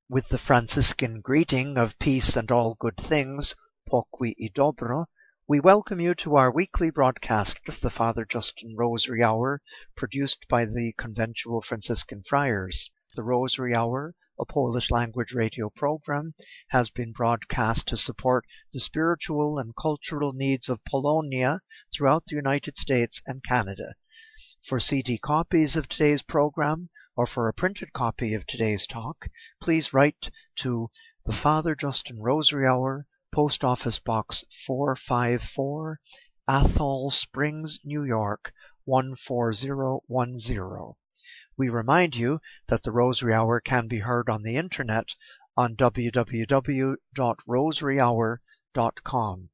With the Franciscan greeting of peace and all good things, pokój i dobro, we welcome you to our weekly broadcast of the Father Justin Rosary Hour, produced by the Conventual Franciscan Friars. The Rosary Hour, a Polish-language radio program, has been broadcast to support the spiritual and cultural needs of Polonia throughout the United States and Canada. For CD copies of today's program, or for a printed copy of today's talk, please write to the Father Justin Rosary Hour, Post Office Box 454, Athol Springs, New York 14010. We remind you that the Rosary Hour can be heard on the internet on www.rosaryhour.com.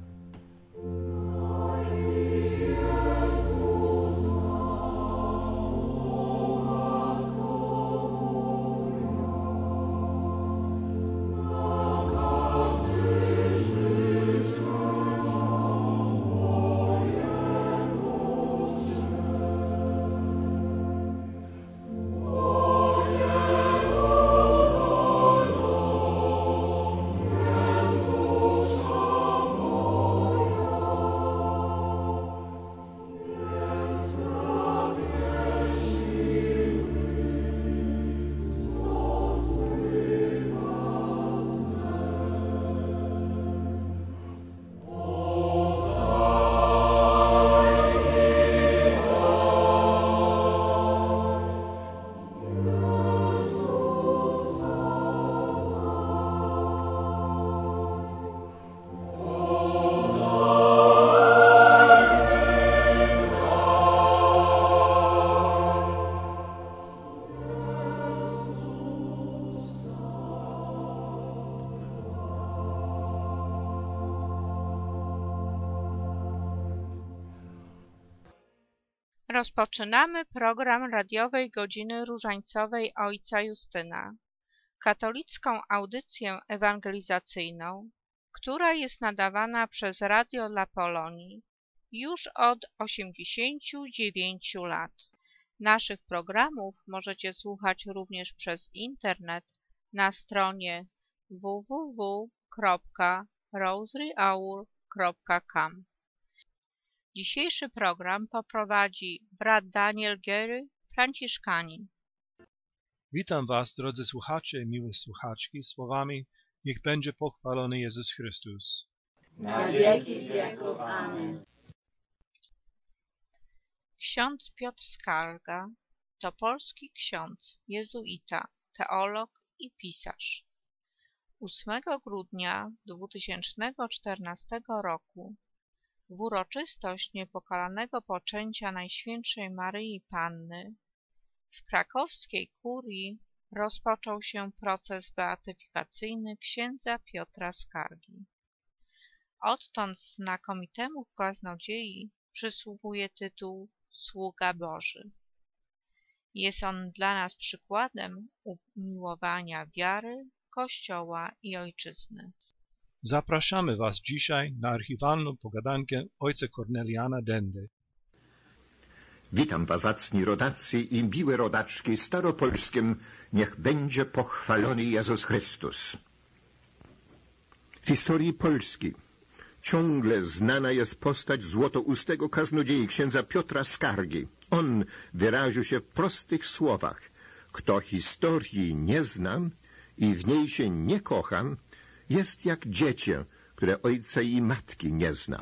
Rozpoczynamy program radiowej Godziny Różańcowej Ojca Justyna, katolicką audycję ewangelizacyjną, która jest nadawana przez Radio dla Polonii już od 89 lat. Naszych programów możecie słuchać również przez internet na stronie www.rosaryhour.com. Dzisiejszy program poprowadzi brat Daniel Gery, franciszkanin. Witam Was, drodzy słuchacze i miłe słuchaczki, słowami: niech będzie pochwalony Jezus Chrystus. Na wieki wieków. Amen. Ksiądz Piotr Skarga to polski ksiądz, jezuita, teolog i pisarz. 8 grudnia 2014 roku w uroczystość niepokalanego poczęcia Najświętszej Maryi Panny w krakowskiej kurii rozpoczął się proces beatyfikacyjny księdza Piotra Skargi. Odtąd znakomitemu kaznodziei przysługuje tytuł Sługa Boży. Jest on dla nas przykładem umiłowania wiary, Kościoła i Ojczyzny. Zapraszamy Was dzisiaj na archiwalną pogadankę ojca Korneliana Dendy. Witam Was, zacni rodacy i miłe rodaczki, staropolskim niech będzie pochwalony Jezus Chrystus. W historii Polski ciągle znana jest postać złotoustego kaznodziei księdza Piotra Skargi. On wyraził się w prostych słowach: kto historii nie zna i w niej się nie kocha, jest jak dziecię, które ojca i matki nie zna.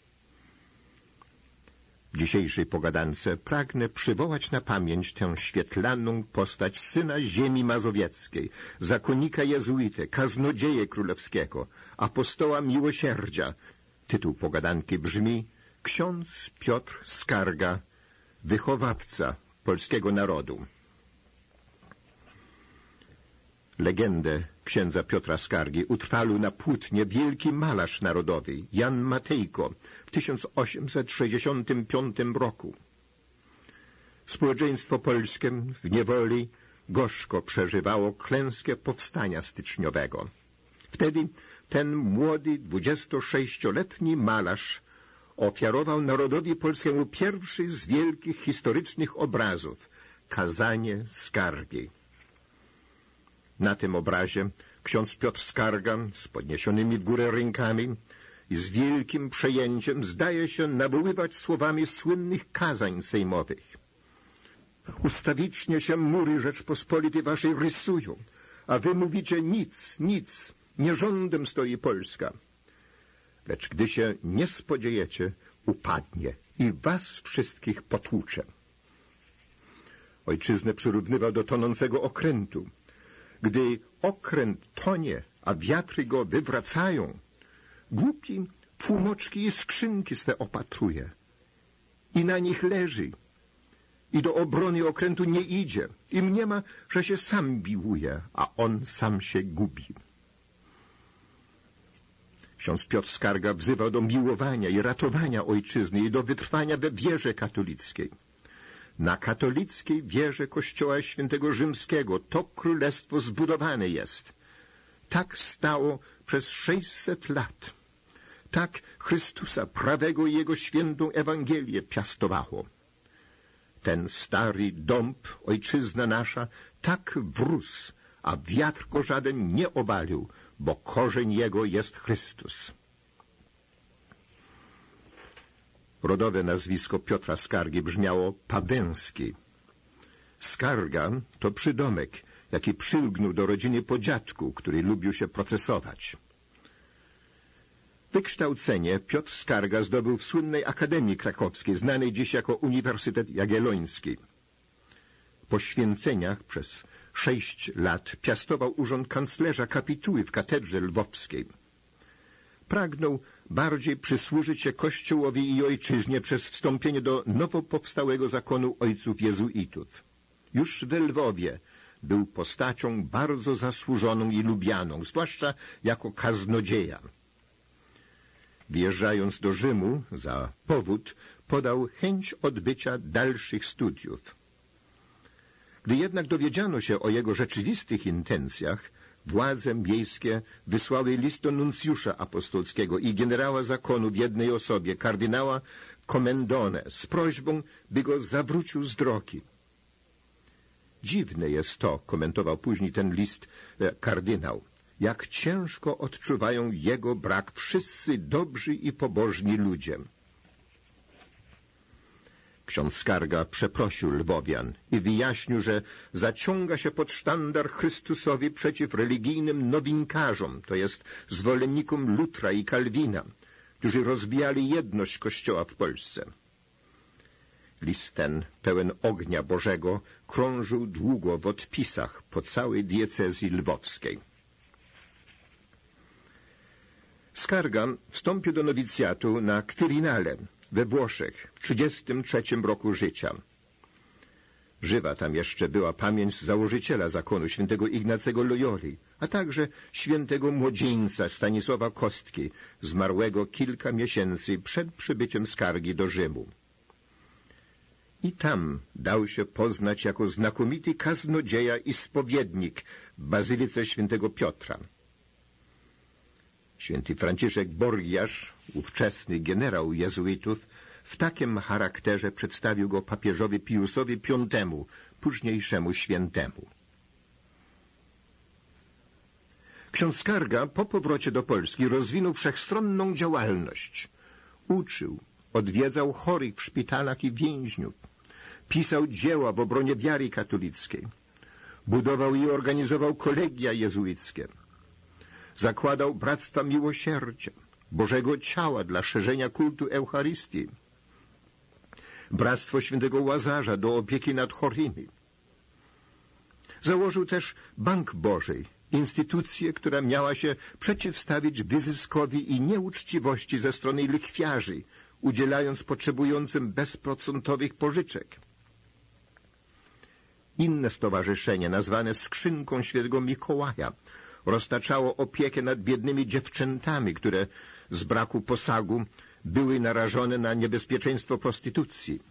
W dzisiejszej pogadance pragnę przywołać na pamięć tę świetlaną postać syna ziemi mazowieckiej, zakonnika jezuity, kaznodzieję królewskiego, apostoła miłosierdzia. Tytuł pogadanki brzmi: Ksiądz Piotr Skarga, wychowawca polskiego narodu. Legendę księdza Piotra Skargi utrwalił na płótnie wielki malarz narodowy Jan Matejko w 1865 roku. Społeczeństwo polskie w niewoli gorzko przeżywało klęskę powstania styczniowego. Wtedy ten młody, 26-letni malarz ofiarował narodowi polskiemu pierwszy z wielkich historycznych obrazów — Kazanie Skargi. Na tym obrazie ksiądz Piotr Skarga z podniesionymi w górę rękami i z wielkim przejęciem zdaje się nawoływać słowami słynnych kazań sejmowych. Ustawicznie się mury Rzeczpospolitej waszej rysują, a wy mówicie nic, nic, nie rządem stoi Polska. Lecz gdy się nie spodziejecie, upadnie i was wszystkich potłucze. Ojczyznę przyrównywał do tonącego okrętu. Gdy okręt tonie, a wiatry go wywracają, głupi tłumoczki i skrzynki swe opatruje i na nich leży i do obrony okrętu nie idzie i mniema, że się sam biłuje, a on sam się gubi. Ksiądz Piotr Skarga wzywał do miłowania i ratowania ojczyzny i do wytrwania we wierze katolickiej. Na katolickiej wierze Kościoła Świętego Rzymskiego to królestwo zbudowane jest. Tak stało przez 600 lat. Tak Chrystusa prawego i Jego świętą Ewangelię piastowało. Ten stary dąb, ojczyzna nasza, tak wrósł, a wiatr go żaden nie obalił, bo korzeń jego jest Chrystus. Rodowe nazwisko Piotra Skargi brzmiało Pawęski. Skarga to przydomek, jaki przylgnął do rodziny po dziadku, który lubił się procesować. Wykształcenie Piotr Skarga zdobył w słynnej Akademii Krakowskiej, znanej dziś jako Uniwersytet Jagielloński. Po święceniach przez 6 lat piastował urząd kanclerza kapituły w katedrze lwowskiej. Pragnął bardziej przysłużyć się Kościołowi i ojczyźnie przez wstąpienie do nowo powstałego zakonu ojców jezuitów. Już we Lwowie był postacią bardzo zasłużoną i lubianą, zwłaszcza jako kaznodzieja. Wjeżdżając do Rzymu, za powód podał chęć odbycia dalszych studiów. Gdy jednak dowiedziano się o jego rzeczywistych intencjach, władze miejskie wysłały list do nuncjusza apostolskiego i generała zakonu w jednej osobie, kardynała Commendone, z prośbą, by go zawrócił z drogi. Dziwne jest to, komentował później ten list kardynał, jak ciężko odczuwają jego brak wszyscy dobrzy i pobożni ludzie. Ksiądz Skarga przeprosił Lwowian i wyjaśnił, że zaciąga się pod sztandar Chrystusowi przeciw religijnym nowinkarzom, to jest zwolennikom Lutra i Kalwina, którzy rozbijali jedność Kościoła w Polsce. List ten, pełen ognia Bożego, krążył długo w odpisach po całej diecezji lwowskiej. Skarga wstąpił do nowicjatu na Quirinale we Włoszech w 33 roku życia. Żywa tam jeszcze była pamięć założyciela zakonu świętego Ignacego Loyoli, a także świętego młodzieńca Stanisława Kostki, zmarłego kilka miesięcy przed przybyciem Skargi do Rzymu. I tam dał się poznać jako znakomity kaznodzieja i spowiednik w Bazylice świętego Piotra. Święty Franciszek Borgiarz, ówczesny generał jezuitów, w takim charakterze przedstawił go papieżowi Piusowi V, późniejszemu świętemu. Ksiądz Skarga po powrocie do Polski rozwinął wszechstronną działalność. Uczył, odwiedzał chorych w szpitalach i więźniów, pisał dzieła w obronie wiary katolickiej, budował i organizował kolegia jezuickie, zakładał Bractwa Miłosierdzia, Bożego Ciała dla szerzenia kultu Eucharystii, Bractwo Świętego Łazarza do opieki nad chorymi. Założył też Bank Boży, instytucję, która miała się przeciwstawić wyzyskowi i nieuczciwości ze strony lichwiarzy, udzielając potrzebującym bezprocentowych pożyczek. Inne stowarzyszenie, nazwane Skrzynką Świętego Mikołaja, roztaczało opiekę nad biednymi dziewczętami, które z braku posagu były narażone na niebezpieczeństwo prostytucji.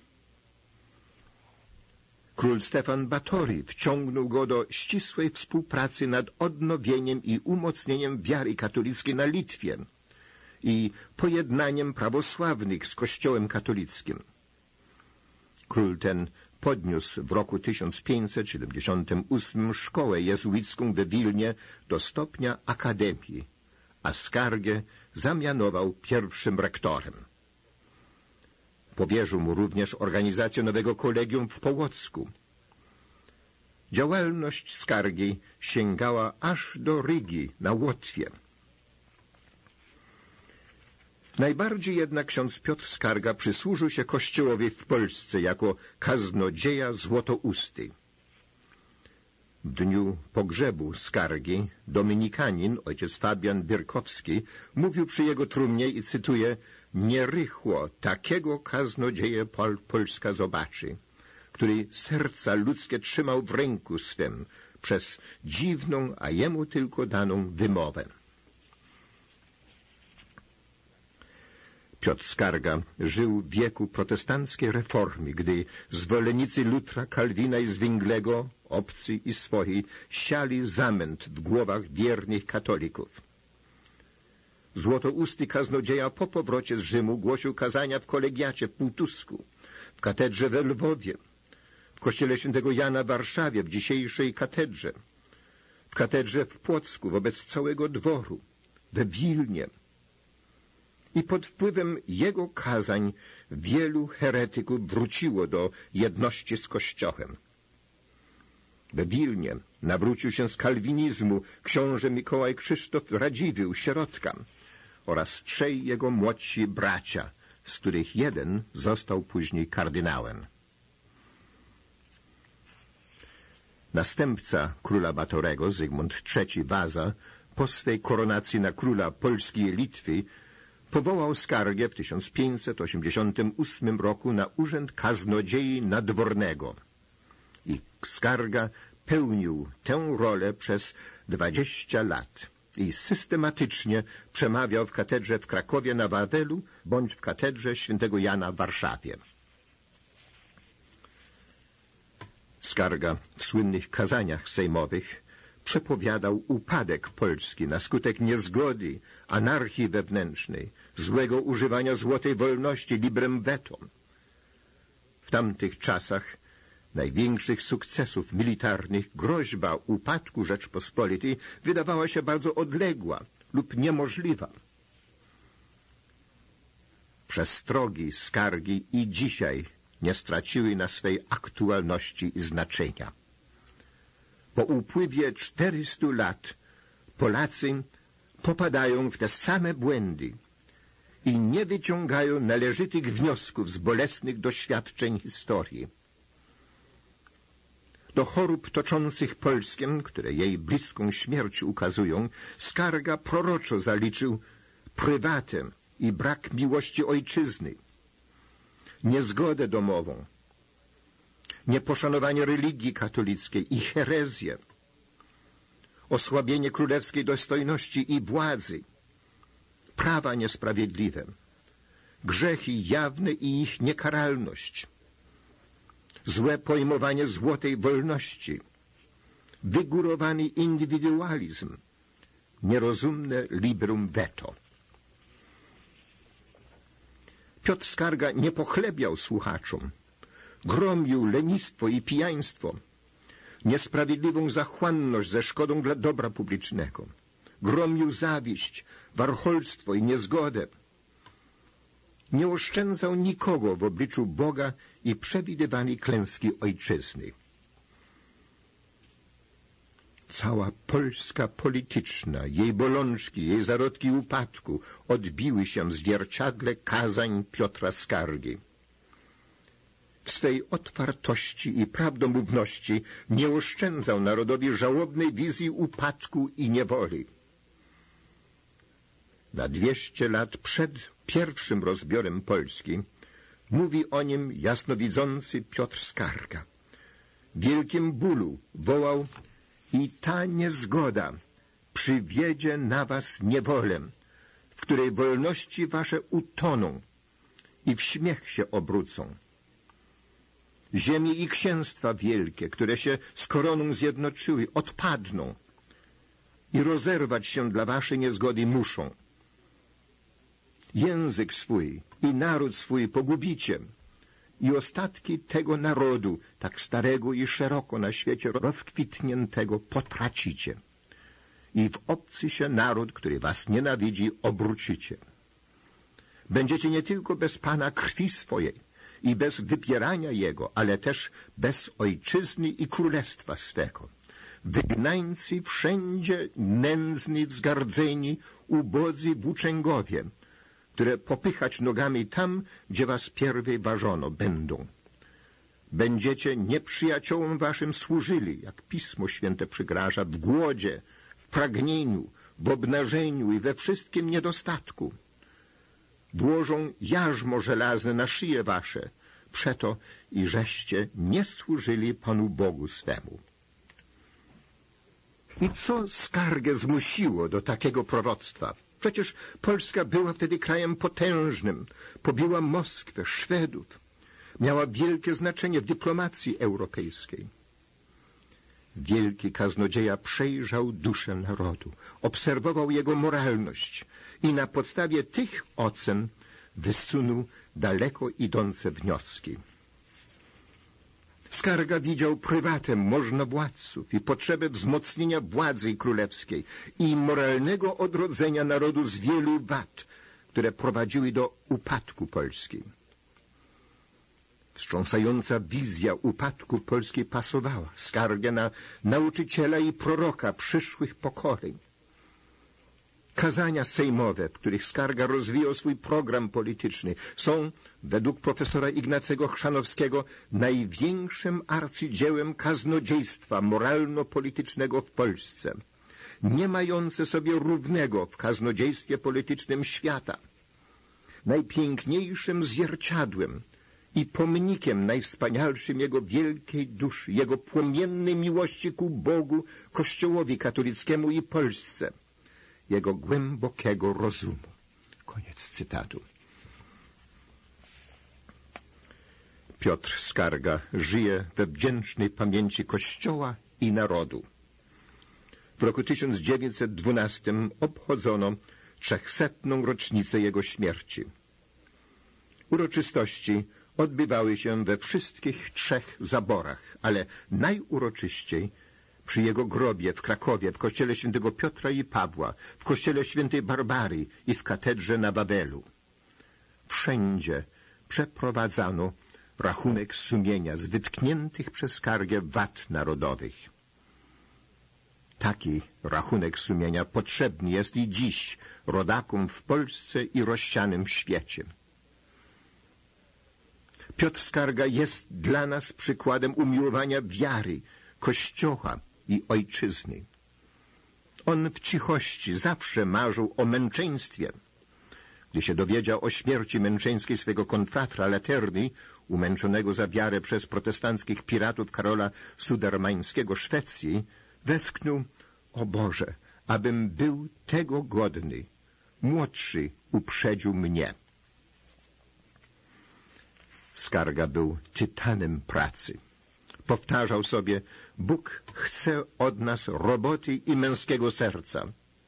Król Stefan Batory wciągnął go do ścisłej współpracy nad odnowieniem i umocnieniem wiary katolickiej na Litwie i pojednaniem prawosławnych z Kościołem katolickim. Król ten podniósł w roku 1578 szkołę jezuicką w Wilnie do stopnia akademii, a Skargę zamianował pierwszym rektorem. Powierzył mu również organizację nowego kolegium w Połocku. Działalność Skargi sięgała aż do Rygi na Łotwie. Najbardziej jednak ksiądz Piotr Skarga przysłużył się Kościołowi w Polsce jako kaznodzieja złotousty. W dniu pogrzebu Skargi dominikanin, ojciec Fabian Bierkowski, mówił przy jego trumnie i cytuję: nierychło takiego kaznodzieję Polska zobaczy, który serca ludzkie trzymał w ręku swym przez dziwną, a jemu tylko daną wymowę. Piotr Skarga żył w wieku protestanckiej reformy, gdy zwolennicy Lutra, Kalwina i Zwinglego, obcy i swoi, siali zamęt w głowach wiernych katolików. Złotousty kaznodzieja po powrocie z Rzymu głosił kazania w kolegiacie w Półtusku, w katedrze we Lwowie, w kościele świętego Jana w Warszawie, w dzisiejszej katedrze, w katedrze w Płocku wobec całego dworu, we Wilnie. I pod wpływem jego kazań wielu heretyków wróciło do jedności z Kościołem. We Wilnie nawrócił się z kalwinizmu książę Mikołaj Krzysztof Radziwiłł, sierotka, oraz 3 jego młodsi bracia, z których jeden został później kardynałem. Następca króla Batorego, Zygmunt III Waza, po swej koronacji na króla Polski i Litwy, powołał Skargę w 1588 roku na urząd kaznodziei nadwornego. I Skarga pełnił tę rolę przez 20 lat i systematycznie przemawiał w katedrze w Krakowie na Wawelu bądź w katedrze świętego Jana w Warszawie. Skarga w słynnych kazaniach sejmowych przepowiadał upadek Polski na skutek niezgody, anarchii wewnętrznej, złego używania złotej wolności, librem veto. W tamtych czasach największych sukcesów militarnych groźba upadku Rzeczpospolitej wydawała się bardzo odległa lub niemożliwa. Przestrogi Skargi i dzisiaj nie straciły na swej aktualności i znaczenia. Po upływie 400 lat Polacy popadają w te same błędy i nie wyciągają należytych wniosków z bolesnych doświadczeń historii. Do chorób toczących Polskiem, które jej bliską śmierć ukazują, Skarga proroczo zaliczył prywatę i brak miłości ojczyzny, niezgodę domową, nieposzanowanie religii katolickiej i herezję, osłabienie królewskiej dostojności i władzy, prawa niesprawiedliwe, grzechy jawne i ich niekaralność, złe pojmowanie złotej wolności, wygórowany indywidualizm, nierozumne liberum veto. Piotr Skarga nie pochlebiał słuchaczom, gromił lenistwo i pijaństwo, niesprawiedliwą zachłanność ze szkodą dla dobra publicznego, gromił zawiść, warcholstwo i niezgodę. Nie oszczędzał nikogo w obliczu Boga i przewidywanej klęski ojczyzny. Cała Polska polityczna, jej bolączki, jej zarodki upadku odbiły się w zwierciadle kazań Piotra Skargi. W swej otwartości i prawdomówności nie oszczędzał narodowi żałobnej wizji upadku i niewoli. Na 200 lat przed pierwszym rozbiorem Polski mówi o nim jasnowidzący Piotr Skarga. W wielkim bólu wołał: i ta niezgoda przywiedzie na was niewolę, w której wolności wasze utoną i w śmiech się obrócą. Ziemie i księstwa wielkie, które się z koroną zjednoczyły, odpadną i rozerwać się dla waszej niezgody muszą. Język swój i naród swój pogubicie i ostatki tego narodu, tak starego i szeroko na świecie rozkwitniętego, potracicie. I w obcy się naród, który was nienawidzi, obrócicie. Będziecie nie tylko bez Pana krwi swojej i bez wypierania Jego, ale też bez ojczyzny i królestwa swego. Wygnańcy wszędzie, nędzni, wzgardzeni, ubodzy, włóczęgowie, które popychać nogami tam, gdzie was pierwej ważono będą. Będziecie nieprzyjaciołom waszym służyli, jak Pismo Święte przygraża, w głodzie, w pragnieniu, w obnażeniu i we wszystkim niedostatku. Włożą jarzmo żelazne na szyje wasze, przeto i żeście nie służyli Panu Bogu swemu. I co Skargę zmusiło do takiego proroctwa? Przecież Polska była wtedy krajem potężnym, pobiła Moskwę, Szwedów, miała wielkie znaczenie w dyplomacji europejskiej. Wielki kaznodzieja przejrzał duszę narodu, obserwował jego moralność i na podstawie tych ocen wysunął daleko idące wnioski. Skarga widział prywatem możnowładców i potrzebę wzmocnienia władzy królewskiej i moralnego odrodzenia narodu z wielu wad, które prowadziły do upadku Polski. Wstrząsająca wizja upadku Polski pasowała Skargę na nauczyciela i proroka przyszłych pokoleń. Kazania sejmowe, w których Skarga rozwijał swój program polityczny, są, według profesora Ignacego Chrzanowskiego, największym arcydziełem kaznodziejstwa moralno-politycznego w Polsce, nie mające sobie równego w kaznodziejstwie politycznym świata, najpiękniejszym zwierciadłem i pomnikiem najwspanialszym jego wielkiej duszy, jego płomiennej miłości ku Bogu, Kościołowi katolickiemu i Polsce, jego głębokiego rozumu. Koniec cytatu. Piotr Skarga żyje we wdzięcznej pamięci Kościoła i narodu. W roku 1912 obchodzono 300. rocznicę jego śmierci. Uroczystości odbywały się we wszystkich 3 zaborach, ale najuroczyściej przy jego grobie w Krakowie, w kościele świętego Piotra i Pawła, w kościele świętej Barbary i w katedrze na Wawelu. Wszędzie przeprowadzano rachunek sumienia z wytkniętych przez Skargę wad narodowych. Taki rachunek sumienia potrzebny jest i dziś rodakom w Polsce i rozsianym w świecie. Piotr Skarga jest dla nas przykładem umiłowania wiary, Kościoła i ojczyzny. On w cichości zawsze marzył o męczeństwie. Gdy się dowiedział o śmierci męczeńskiej swego konfratra Laterny, umęczonego za wiarę przez protestanckich piratów Karola Sudermańskiego Szwecji, westchnął: o Boże, abym był tego godny. Młodszy uprzedził mnie. Skarga był tytanem pracy. Powtarzał sobie: Bóg chce od nas roboty i męskiego serca.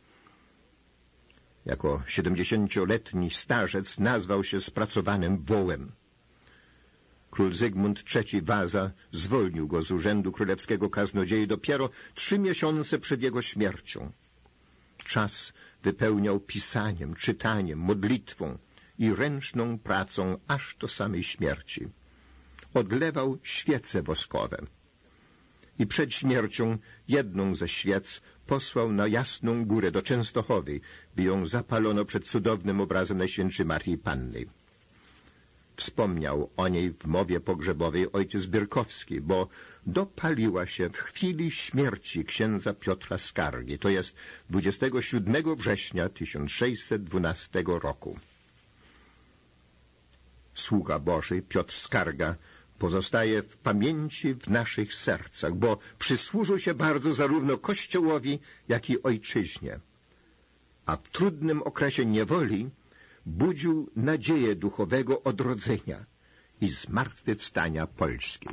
Jako 70-letni starzec nazwał się spracowanym wołem. Król Zygmunt III Waza zwolnił go z urzędu królewskiego kaznodziei dopiero 3 miesiące przed jego śmiercią. Czas wypełniał pisaniem, czytaniem, modlitwą i ręczną pracą aż do samej śmierci. Odlewał świece woskowe. I przed śmiercią jedną ze świec posłał na Jasną Górę do Częstochowy, by ją zapalono przed cudownym obrazem Najświętszej Maryi Panny. Wspomniał o niej w mowie pogrzebowej ojciec Byrkowski, bo dopaliła się w chwili śmierci księdza Piotra Skargi, to jest 27 września 1612 roku. Sługa Boży Piotr Skarga pozostaje w pamięci w naszych sercach, bo przysłużył się bardzo zarówno Kościołowi, jak i ojczyźnie. A w trudnym okresie niewoli budził nadzieję duchowego odrodzenia i zmartwychwstania Polski.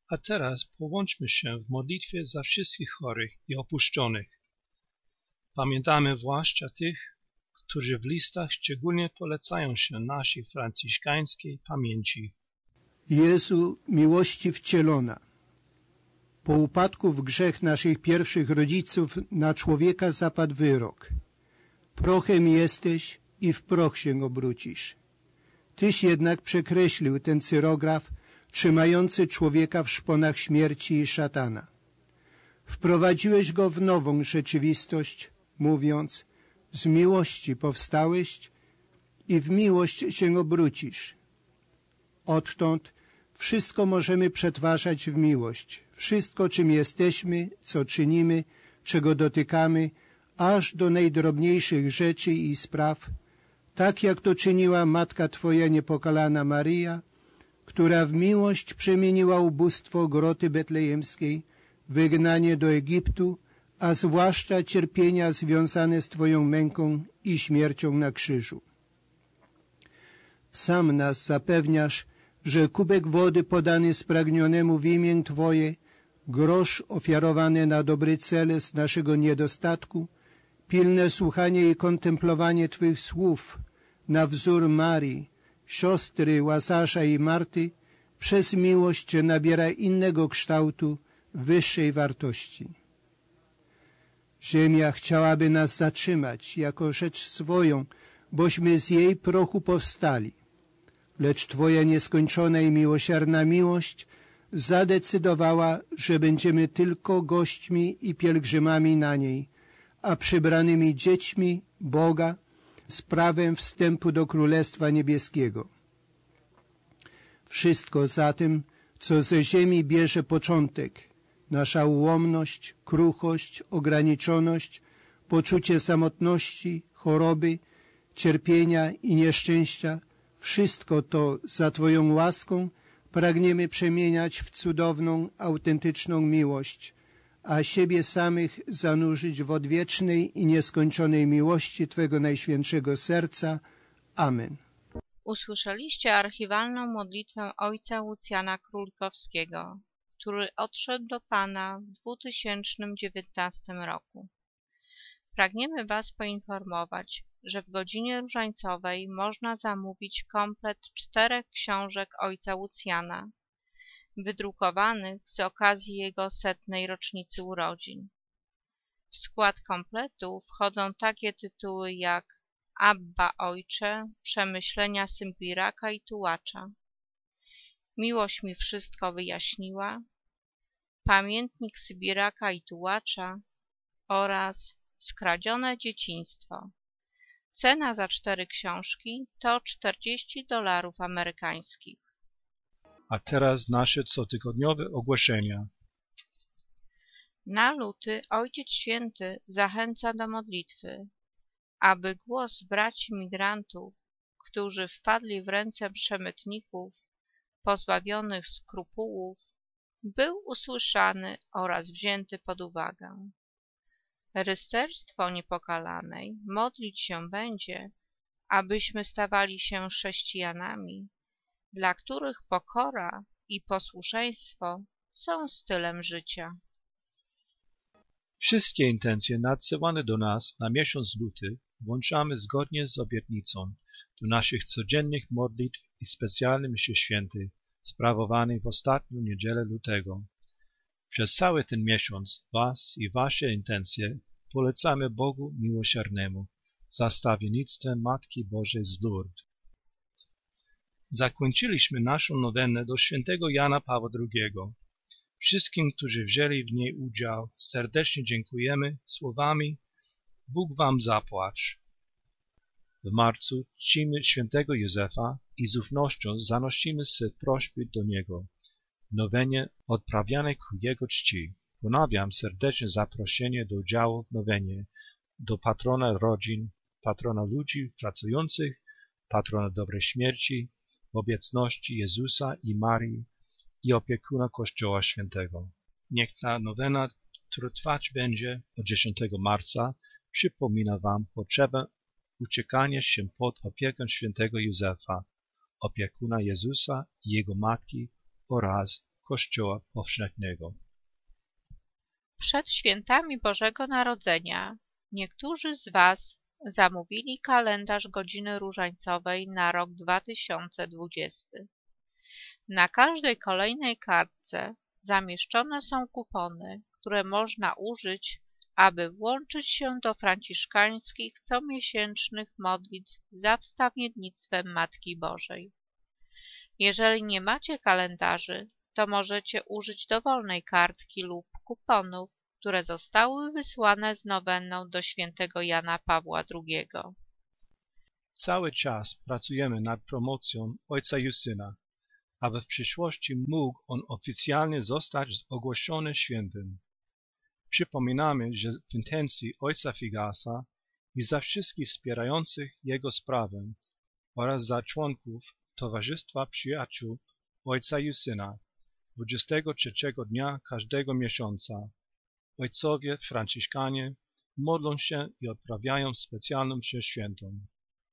A teraz połączmy się w modlitwie za wszystkich chorych i opuszczonych. Pamiętamy zwłaszcza tych, którzy w listach szczególnie polecają się naszej franciszkańskiej pamięci. Jezu, miłości wcielona. Po upadku w grzech naszych pierwszych rodziców na człowieka zapadł wyrok. Prochem jesteś i w proch się obrócisz. Tyś jednak przekreślił ten cyrograf trzymający człowieka w szponach śmierci i szatana. Wprowadziłeś go w nową rzeczywistość, mówiąc: z miłości powstałeś i w miłość się obrócisz. Odtąd wszystko możemy przetwarzać w miłość. Wszystko, czym jesteśmy, co czynimy, czego dotykamy, aż do najdrobniejszych rzeczy i spraw, tak jak to czyniła Matka Twoja niepokalana Maryja, która w miłość przemieniła ubóstwo groty betlejemskiej, wygnanie do Egiptu, a zwłaszcza cierpienia związane z Twoją męką i śmiercią na krzyżu. Sam nas zapewniasz, że kubek wody podany spragnionemu w imię Twoje, grosz ofiarowany na dobry cel z naszego niedostatku, pilne słuchanie i kontemplowanie Twych słów na wzór Marii, siostry Łazarza i Marty, przez miłość nabiera innego kształtu, wyższej wartości. Ziemia chciałaby nas zatrzymać jako rzecz swoją, bośmy z jej prochu powstali. Lecz Twoja nieskończona i miłosierna miłość zadecydowała, że będziemy tylko gośćmi i pielgrzymami na niej, a przybranymi dziećmi Boga z prawem wstępu do Królestwa Niebieskiego. Wszystko zatem, co ze ziemi bierze początek, nasza ułomność, kruchość, ograniczoność, poczucie samotności, choroby, cierpienia i nieszczęścia, wszystko to za Twoją łaską pragniemy przemieniać w cudowną, autentyczną miłość, a siebie samych zanurzyć w odwiecznej i nieskończonej miłości Twego Najświętszego Serca. Amen. Usłyszeliście archiwalną modlitwę ojca Lucjana Królikowskiego, który odszedł do Pana w 2019 roku. Pragniemy Was poinformować, że w godzinie różańcowej można zamówić komplet 4 książek ojca Lucjana, wydrukowanych z okazji jego 100. rocznicy urodzin. W skład kompletu wchodzą takie tytuły jak Abba Ojcze, Przemyślenia Sybiraka i Tułacza, Miłość mi wszystko wyjaśniła, Pamiętnik Sybiraka i Tułacza oraz Skradzione dzieciństwo. Cena za 4 książki to $40 amerykańskich. A teraz nasze cotygodniowe ogłoszenia. Na luty Ojciec Święty zachęca do modlitwy, aby głos braci migrantów, którzy wpadli w ręce przemytników pozbawionych skrupułów, był usłyszany oraz wzięty pod uwagę. Rycerstwo Niepokalanej modlić się będzie, abyśmy stawali się chrześcijanami, dla których pokora i posłuszeństwo są stylem życia. Wszystkie intencje nadsyłane do nas na miesiąc luty włączamy zgodnie z obietnicą do naszych codziennych modlitw i specjalnej mszy świętej sprawowanej w ostatnią niedzielę lutego. Przez cały ten miesiąc Was i Wasze intencje polecamy Bogu Miłosiernemu za stawiennictwem Matki Bożej z Lourdes. Zakończyliśmy naszą nowenę do świętego Jana Pawła II. Wszystkim, którzy wzięli w niej udział, serdecznie dziękujemy słowami: Bóg Wam zapłać. W marcu czcimy świętego Józefa i z ufnością zanosimy swe prośby do niego w nowenie odprawianej ku jego czci. Ponawiam serdecznie zaproszenie do udziału w nowenie do patrona rodzin, patrona ludzi pracujących, patrona dobrej śmierci, w obecności Jezusa i Marii i opiekuna Kościoła Świętego. Niech ta nowena trwać będzie od 10 marca. Przypomina Wam potrzebę uciekania się pod opiekę świętego Józefa, opiekuna Jezusa i jego matki oraz Kościoła powszechnego. Przed świętami Bożego Narodzenia niektórzy z Was zamówili kalendarz Godziny Różańcowej na rok 2020. Na każdej kolejnej kartce zamieszczone są kupony, które można użyć, aby włączyć się do franciszkańskich comiesięcznych modlitw za wstawiennictwem Matki Bożej. Jeżeli nie macie kalendarzy, to możecie użyć dowolnej kartki lub kuponów, które zostały wysłane z nowenną do świętego Jana Pawła II. Cały czas pracujemy nad promocją Ojca Justyna, aby w przyszłości mógł on oficjalnie zostać ogłoszony świętym. Przypominamy, że w intencji Ojca Figasa i za wszystkich wspierających jego sprawę oraz za członków Towarzystwa Przyjaciół Ojca Justyna 23 dnia każdego miesiąca ojcowie franciszkanie modlą się i odprawiają specjalną mszę świętą.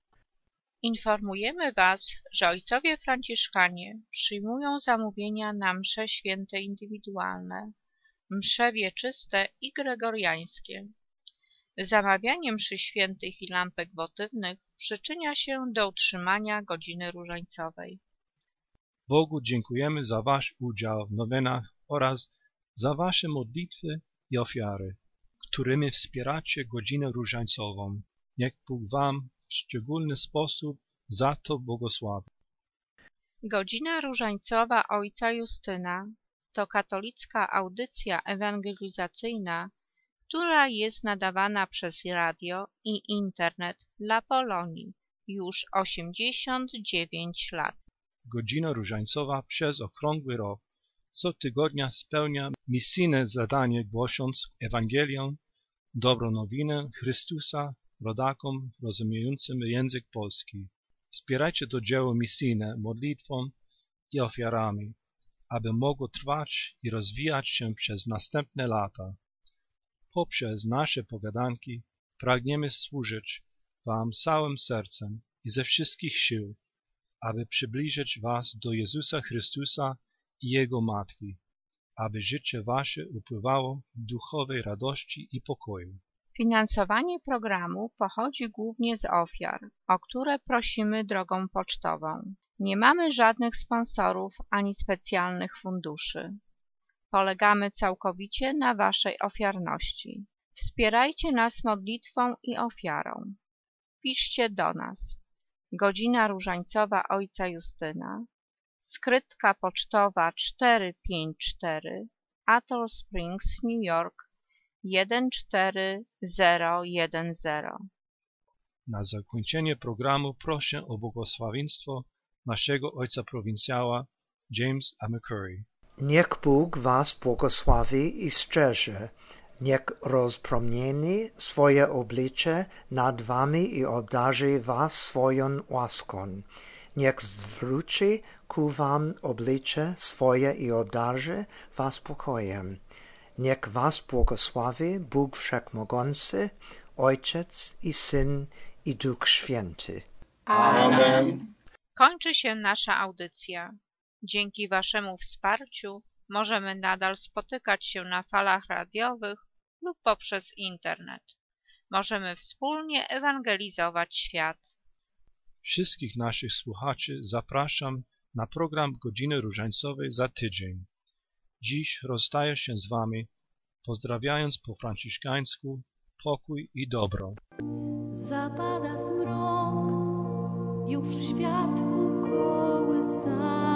Informujemy Was, że ojcowie franciszkanie przyjmują zamówienia na msze święte indywidualne, msze wieczyste i gregoriańskie. Zamawianie mszy świętych i lampek wotywnych przyczynia się do utrzymania Godziny Różańcowej. Bogu dziękujemy za Wasz udział w nowenach oraz za Wasze modlitwy i ofiary, którymi wspieracie Godzinę Różańcową. Niech Bóg Wam w szczególny sposób za to błogosławi. Godzina Różańcowa Ojca Justyna to katolicka audycja ewangelizacyjna, która jest nadawana przez radio i internet dla Polonii już 89 lat. Godzina Różańcowa przez okrągły rok co tygodnia spełnia misyjne zadanie, głosząc Ewangelię, dobrą nowinę Chrystusa rodakom rozumiejącym język polski. Wspierajcie to dzieło misyjne modlitwą i ofiarami, aby mogło trwać i rozwijać się przez następne lata. Poprzez nasze pogadanki pragniemy służyć Wam całym sercem i ze wszystkich sił, aby przybliżyć Was do Jezusa Chrystusa i Jego Matki, aby życie Wasze upływało w duchowej radości i pokoju. Finansowanie programu pochodzi głównie z ofiar, o które prosimy drogą pocztową. Nie mamy żadnych sponsorów ani specjalnych funduszy. Polegamy całkowicie na Waszej ofiarności. Wspierajcie nas modlitwą i ofiarą. Piszcie do nas. Godzina Różańcowa Ojca Justyna, skrytka pocztowa 454, Atoll Springs, New York 14010. Na zakończenie programu proszę o błogosławieństwo naszego ojca prowincjała James A. McCurry. Niech Bóg was błogosławi i strzeże. Niech rozpromieni swoje oblicze nad wami i obdarzy was swoją łaską. Niech zwróci ku wam oblicze swoje i obdarzy was pokojem. Niech was błogosławi Bóg Wszechmogący, Ojciec i Syn i Duch Święty. Amen. Kończy się nasza audycja. Dzięki Waszemu wsparciu możemy nadal spotykać się na falach radiowych lub poprzez internet. Możemy wspólnie ewangelizować świat. Wszystkich naszych słuchaczy zapraszam na program Godziny Różańcowej za tydzień. Dziś rozstaję się z Wami, pozdrawiając po franciszkańsku pokój i dobro. Zapada zmrok, już świat ukołysany.